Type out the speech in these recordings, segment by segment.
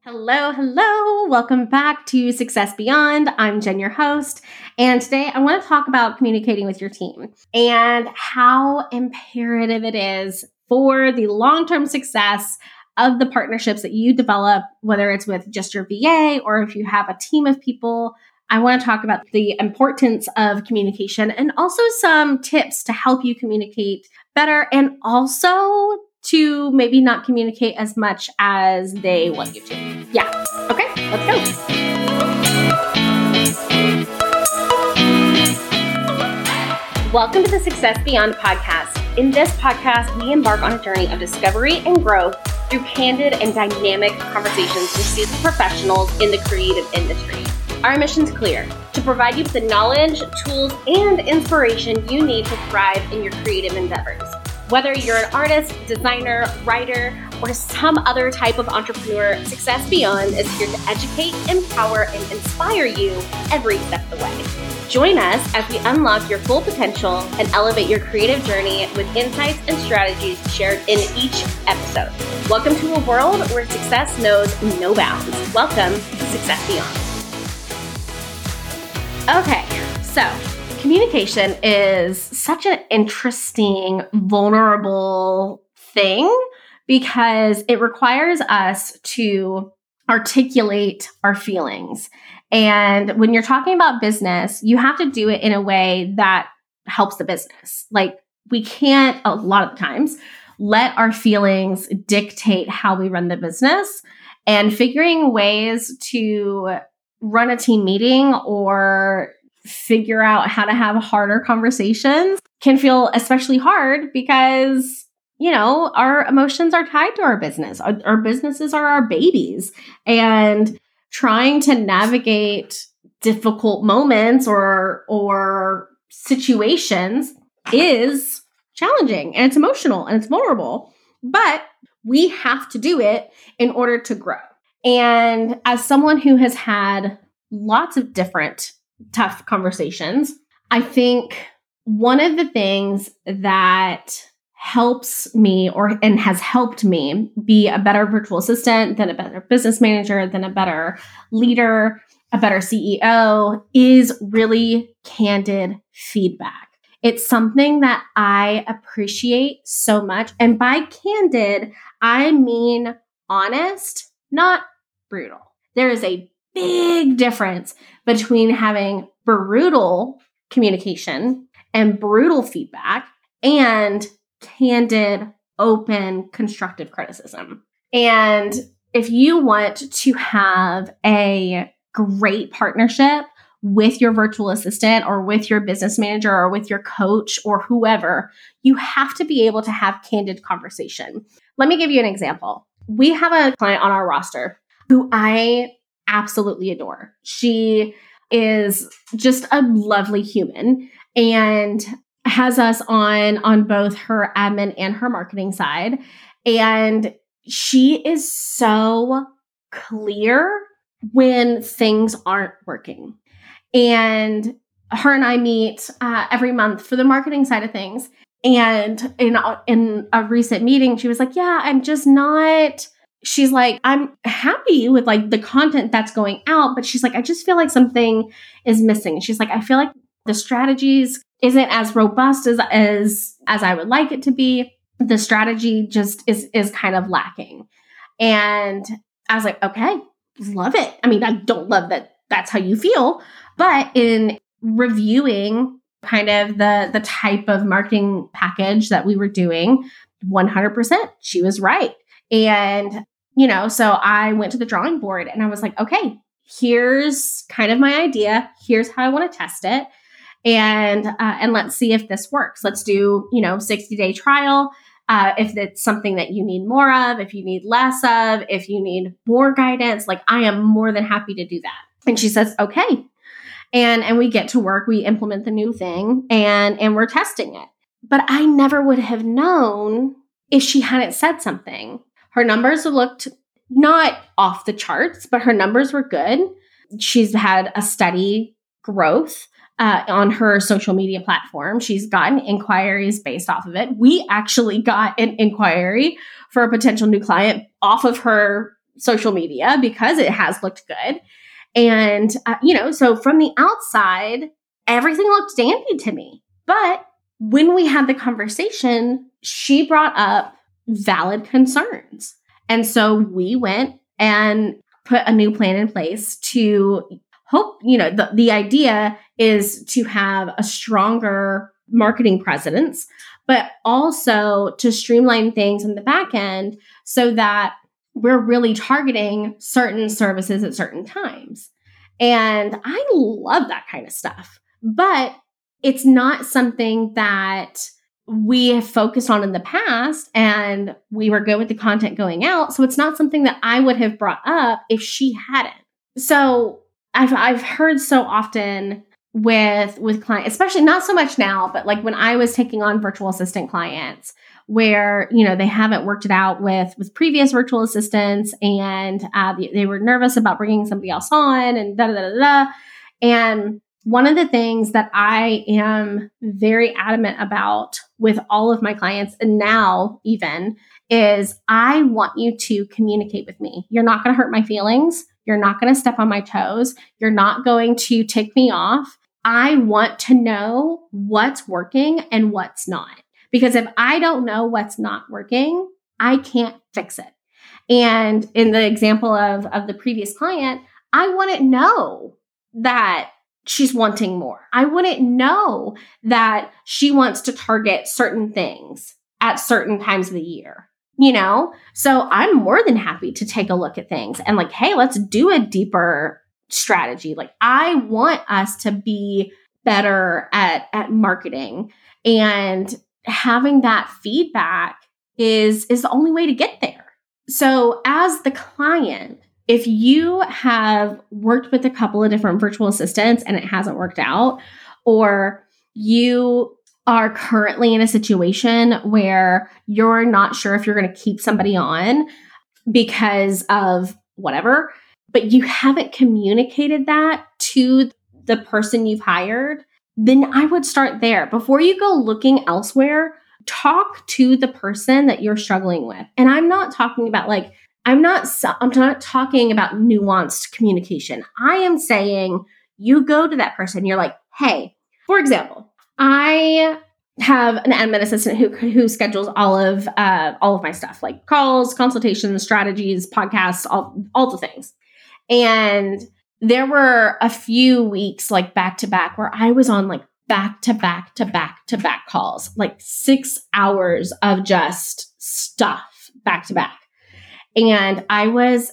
Hello, hello. Welcome back to Success Beyond. I'm Jen, your host. And today I want to talk about communicating with your team and how imperative it is for the long-term success of the partnerships that you develop, whether it's with just your VA or if you have a team of people. I want to talk about the importance of communication and also some tips to help you communicate better and also to maybe not communicate as much as they want you to. Yeah. Okay, let's go. Welcome to the Success Beyond podcast. In this podcast, we embark on a journey of discovery and growth through candid and dynamic conversations with seasoned professionals in the creative industry. Our mission is clear: to provide you with the knowledge, tools, and inspiration you need to thrive in your creative endeavors. Whether you're an artist, designer, writer, or some other type of entrepreneur, Success Beyond is here to educate, empower, and inspire you every step of the way. Join us as we unlock your full potential and elevate your creative journey with insights and strategies shared in each episode. Welcome to a world where success knows no bounds. Welcome to Success Beyond. Okay, so communication is such an interesting, vulnerable thing because it requires us to articulate our feelings. And when you're talking about business, you have to do it in a way that helps the business. Like, we can't, a lot of the times, let our feelings dictate how we run the business, and figuring ways to run a team meeting or figure out how to have harder conversations can feel especially hard because, you know, our emotions are tied to our business. Our businesses are our babies, and trying to navigate difficult moments or situations is challenging, and it's emotional and it's vulnerable, but we have to do it in order to grow. And as someone who has had lots of different tough conversations, I think one of the things that helps me and has helped me be a better virtual assistant, then a better business manager, then a better leader, a better CEO is really candid feedback. It's something that I appreciate so much. And by candid, I mean honest, not brutal. There is a big difference between having brutal communication and brutal feedback and candid, open, constructive criticism. And if you want to have a great partnership with your virtual assistant or with your business manager or with your coach or whoever, you have to be able to have candid conversation. Let me give you an example. We have a client on our roster who I absolutely adore. She is just a lovely human and has us on both her admin and her marketing side. And she is so clear when things aren't working. And her and I meet every month for the marketing side of things. And in a recent meeting, she was like, yeah, I'm just not... She's like, I'm happy with like the content that's going out, but she's like, I just feel like something is missing. She's like, I feel like the strategies isn't as robust as I would like it to be. The strategy just is kind of lacking. And I was like, okay, love it. I mean, I don't love that that's how you feel, but in reviewing kind of the type of marketing package that we were doing, 100%, she was right. And, you know, so I went to the drawing board and I was like, okay, here's kind of my idea. Here's how I want to test it. And let's see if this works. Let's do, 60-day trial. If it's something that you need more of, if you need less of, if you need more guidance, like I am more than happy to do that. And she says, okay. And we get to work, we implement the new thing and we're testing it. But I never would have known if she hadn't said something. Her numbers looked not off the charts, but her numbers were good. She's had a steady growth on her social media platform. She's gotten inquiries based off of it. We actually got an inquiry for a potential new client off of her social media because it has looked good. And, so from the outside, everything looked dandy to me. But when we had the conversation, she brought up valid concerns. And so we went and put a new plan in place to hope, the idea is to have a stronger marketing presence, but also to streamline things in the back end so that we're really targeting certain services at certain times. And I love that kind of stuff, but it's not something that we have focused on in the past, and we were good with the content going out. So it's not something that I would have brought up if she hadn't. So I've heard so often with clients, especially not so much now, but like when I was taking on virtual assistant clients where, they haven't worked it out with previous virtual assistants, and they were nervous about bringing somebody else on and da-da-da-da-da. And one of the things that I am very adamant about with all of my clients, and now even, is I want you to communicate with me. You're not going to hurt my feelings. You're not going to step on my toes. You're not going to tick me off. I want to know what's working and what's not. Because if I don't know what's not working, I can't fix it. And in the example of the previous client, I wouldn't know that she's wanting more. I wouldn't know that she wants to target certain things at certain times of the year, So I'm more than happy to take a look at things and like, hey, let's do a deeper strategy. Like, I want us to be better at marketing, and having that feedback is the only way to get there. So as the client, if you have worked with a couple of different virtual assistants and it hasn't worked out, or you are currently in a situation where you're not sure if you're going to keep somebody on because of whatever, but you haven't communicated that to the person you've hired, then I would start there. Before you go looking elsewhere, talk to the person that you're struggling with. And I'm not talking about I'm not talking about nuanced communication. I am saying you go to that person, you're like, hey, for example, I have an admin assistant who schedules all of my stuff, like calls, consultations, strategies, podcasts, all the things. And there were a few weeks like back to back where I was on like back to back to back to back calls, like 6 hours of just stuff back to back. And I was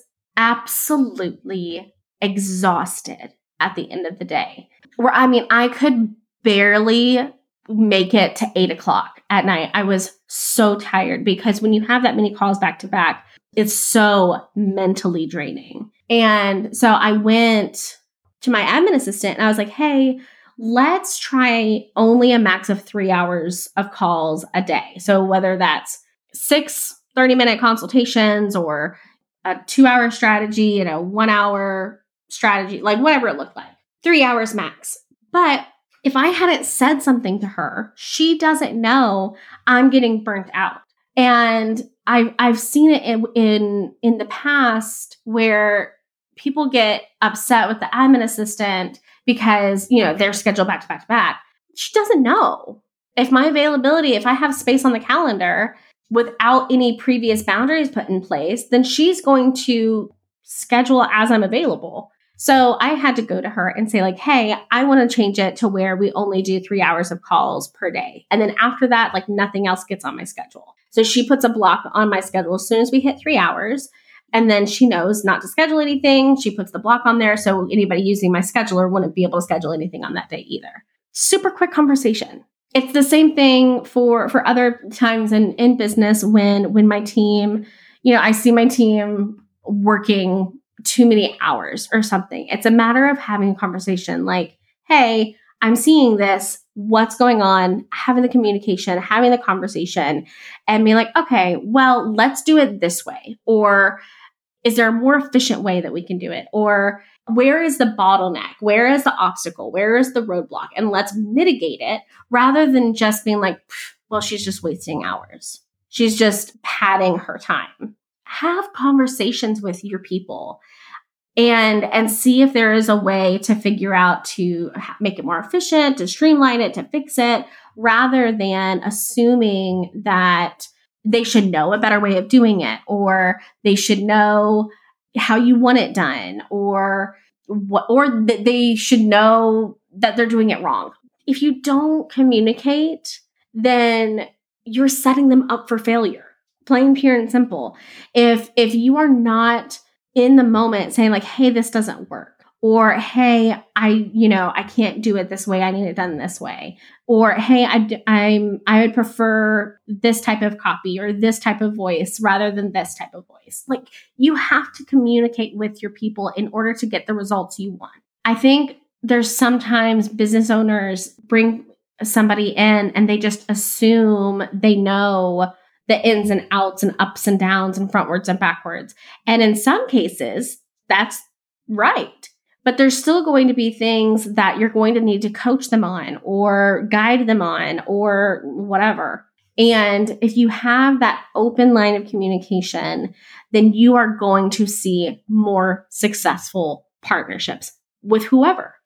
absolutely exhausted at the end of the day, where I could barely make it to 8:00 at night. I was so tired because when you have that many calls back to back, it's so mentally draining. And so I went to my admin assistant and I was like, hey, let's try only a max of 3 hours of calls a day. So whether that's 6 30-minute consultations or a 2-hour strategy and a 1-hour strategy, like whatever it looked like, 3 hours max. But if I hadn't said something to her, she doesn't know I'm getting burnt out. And I've seen it in the past where people get upset with the admin assistant because, they're scheduled back to back to back. She doesn't know. If my availability, if I have space on the calendar without any previous boundaries put in place, then she's going to schedule as I'm available. So I had to go to her and say like, hey, I want to change it to where we only do 3 hours of calls per day. And then after that, like nothing else gets on my schedule. So she puts a block on my schedule as soon as we hit 3 hours. And then she knows not to schedule anything. She puts the block on there. So anybody using my scheduler wouldn't be able to schedule anything on that day either. Super quick conversation. It's the same thing for other times in business when my team, I see my team working too many hours or something. It's a matter of having a conversation like, hey, I'm seeing this. What's going on? Having the communication, having the conversation, and be like, okay, well, let's do it this way. Or is there a more efficient way that we can do it? Or where is the bottleneck? Where is the obstacle? Where is the roadblock? And let's mitigate it rather than just being like, well, she's just wasting hours. She's just padding her time. have conversations with your people and see if there is a way to figure out to make it more efficient, to streamline it, to fix it, rather than assuming that they should know a better way of doing it, or they should know how you want it done, or that they should know that they're doing it wrong. If you don't communicate, then you're setting them up for failure. Plain, pure, and simple. If you are not in the moment saying like, hey, this doesn't work, or hey, I can't do it this way, I need it done this way, or hey, I would prefer this type of copy or this type of voice rather than this type of voice. Like, you have to communicate with your people in order to get the results you want. I think there's sometimes business owners bring somebody in and they just assume they know the ins and outs and ups and downs and frontwards and backwards. And in some cases, that's right. But there's still going to be things that you're going to need to coach them on or guide them on or whatever. And if you have that open line of communication, then you are going to see more successful partnerships with whoever.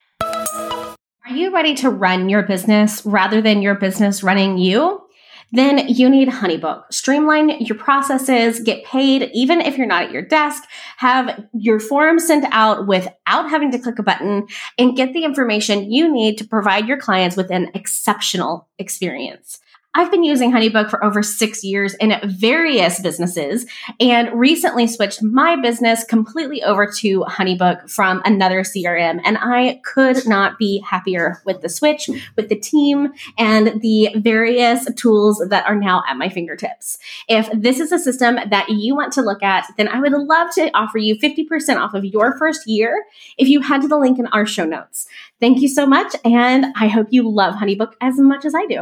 Are you ready to run your business rather than your business running you? Then you need HoneyBook. Streamline your processes, get paid even if you're not at your desk, have your form sent out without having to click a button, and get the information you need to provide your clients with an exceptional experience. I've been using HoneyBook for over 6 years in various businesses and recently switched my business completely over to HoneyBook from another CRM. And I could not be happier with the switch, with the team, and the various tools that are now at my fingertips. If this is a system that you want to look at, then I would love to offer you 50% off of your first year if you head to the link in our show notes. Thank you so much, and I hope you love HoneyBook as much as I do.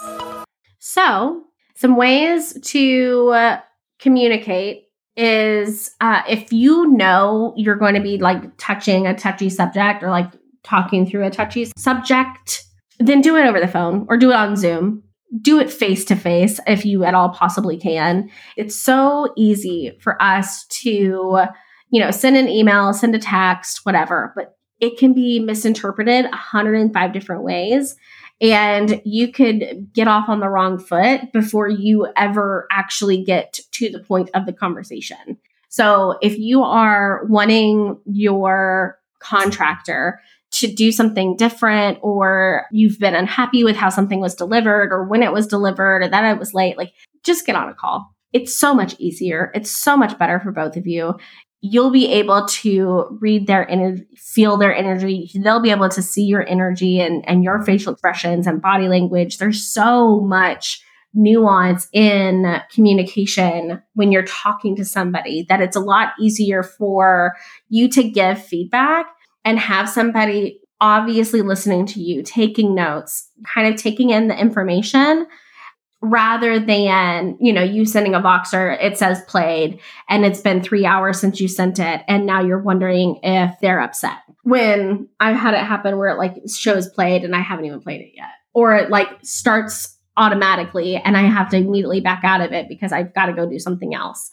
So, some ways to communicate is if you know you're going to be like touching a touchy subject or like talking through a touchy subject, then do it over the phone or do it on Zoom. Do it face to face if you at all possibly can. It's so easy for us to, send an email, send a text, whatever, but it can be misinterpreted 105 different ways. And you could get off on the wrong foot before you ever actually get to the point of the conversation. So if you are wanting your contractor to do something different, or you've been unhappy with how something was delivered or when it was delivered or that it was late, like, just get on a call. It's so much easier. It's so much better for both of you. You'll be able to read their energy, feel their energy. They'll be able to see your energy and your facial expressions and body language. There's so much nuance in communication when you're talking to somebody that it's a lot easier for you to give feedback and have somebody obviously listening to you, taking notes, kind of taking in the information, rather than, you sending a Voxer, it says played, and it's been 3 hours since you sent it, and now you're wondering if they're upset. When I've had it happen where it like shows played and I haven't even played it yet, or it like starts automatically and I have to immediately back out of it because I've got to go do something else.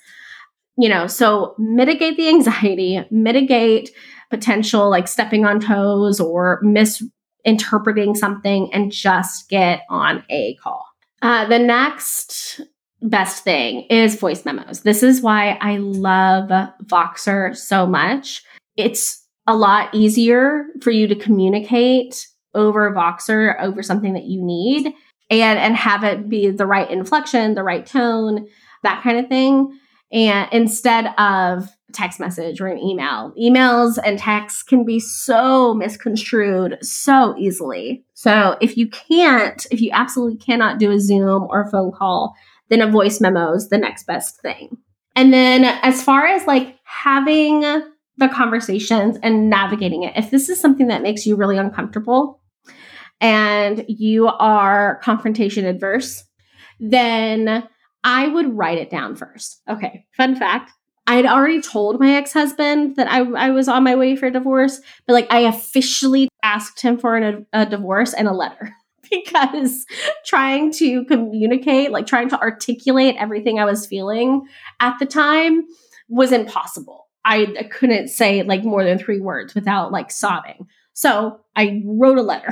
So mitigate the anxiety, mitigate potential like stepping on toes or misinterpreting something, and just get on a call. The next best thing is voice memos. This is why I love Voxer so much. It's a lot easier for you to communicate over Voxer, over something that you need, and have it be the right inflection, the right tone, that kind of thing. And instead of text message or an email. Emails and texts can be so misconstrued so easily. So if you absolutely cannot do a Zoom or a phone call, then a voice memo is the next best thing. And then as far as like having the conversations and navigating it, if this is something that makes you really uncomfortable and you are confrontation adverse, then I would write it down first. Okay, fun fact. I had already told my ex-husband that I was on my way for a divorce, but like I officially asked him for a divorce and a letter because trying to communicate, like trying to articulate everything I was feeling at the time was impossible. I couldn't say like more than 3 words without like sobbing. So I wrote a letter.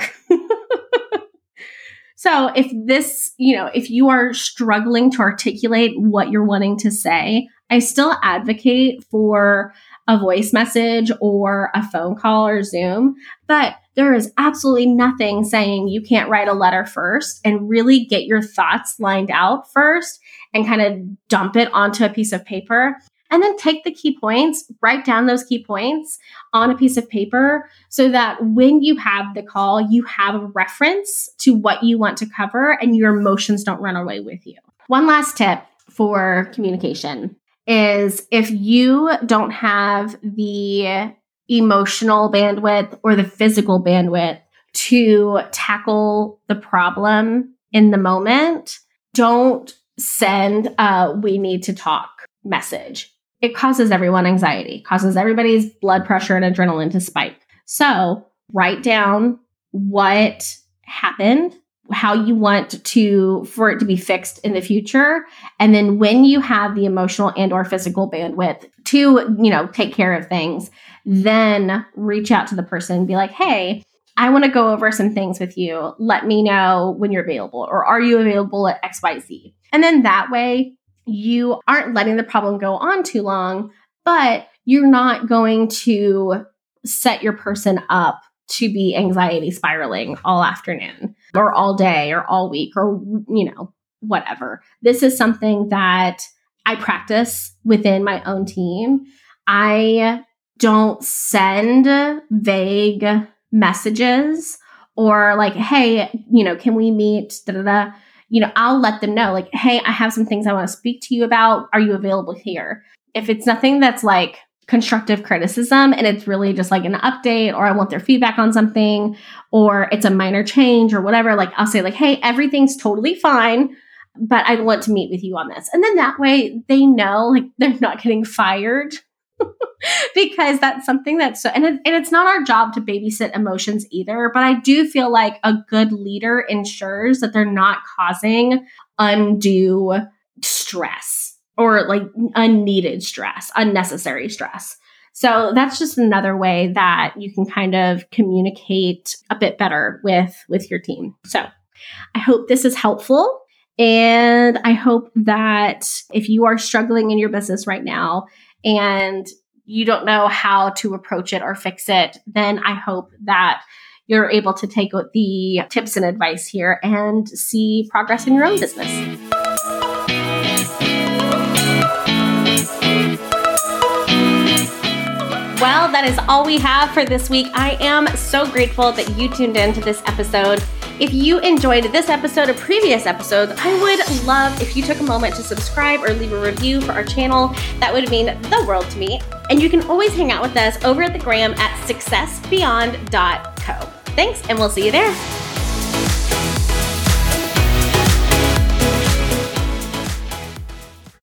So if you are struggling to articulate what you're wanting to say, I still advocate for a voice message or a phone call or Zoom, but there is absolutely nothing saying you can't write a letter first and really get your thoughts lined out first and kind of dump it onto a piece of paper. And then take the key points, write down those key points on a piece of paper so that when you have the call, you have a reference to what you want to cover and your emotions don't run away with you. One last tip for communication is if you don't have the emotional bandwidth or the physical bandwidth to tackle the problem in the moment, don't send a "we need to talk" message. It causes everyone anxiety, causes everybody's blood pressure and adrenaline to spike. So write down what happened, how you want for it to be fixed in the future. And then when you have the emotional and or physical bandwidth to, take care of things, then reach out to the person and be like, hey, I want to go over some things with you. Let me know when you're available, or are you available at XYZ? And then that way, you aren't letting the problem go on too long, but you're not going to set your person up to be anxiety spiraling all afternoon or all day or all week or, whatever. This is something that I practice within my own team. I don't send vague messages or like, hey, can we meet? I'll let them know, like, hey, I have some things I want to speak to you about. Are you available here? If it's nothing that's like constructive criticism and it's really just like an update, or I want their feedback on something, or it's a minor change or whatever, like I'll say like, hey, everything's totally fine, but I want to meet with you on this. And then that way they know like they're not getting fired because that's something that's and it's not our job to babysit emotions either. But I do feel like a good leader ensures that they're not causing undue stress or like unneeded stress, unnecessary stress. So that's just another way that you can kind of communicate a bit better with your team. So I hope this is helpful. And I hope that if you are struggling in your business right now and you don't know how to approach it or fix it, then I hope that you're able to take the tips and advice here and see progress in your own business. Well, that is all we have for this week. I am so grateful that you tuned in to this episode. If you enjoyed this episode or previous episodes, I would love if you took a moment to subscribe or leave a review for our channel. That would mean the world to me. And you can always hang out with us over at the gram at successbeyond.co. Thanks, and we'll see you there.